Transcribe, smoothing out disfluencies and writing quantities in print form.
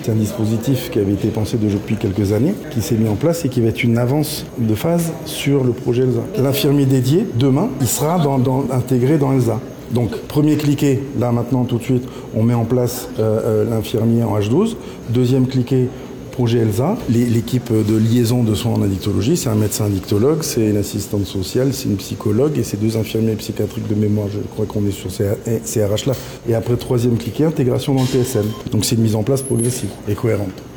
C'est un dispositif qui avait été pensé depuis quelques années, qui s'est mis en place et qui va être une avance de phase sur le projet ELSA. L'infirmier dédié, demain, il sera intégré dans ELSA. Donc, premier cliquet, là maintenant tout de suite, on met en place l'infirmier en H12. Deuxième cliquet, projet ELSA. L'équipe de liaison de soins en addictologie, c'est un médecin addictologue, c'est une assistante sociale, c'est une psychologue et c'est 2 infirmiers psychiatriques de mémoire. Je crois qu'on est sur ces CRH là. Et après, troisième cliquet, intégration dans le PSM. Donc c'est une mise en place progressive et cohérente.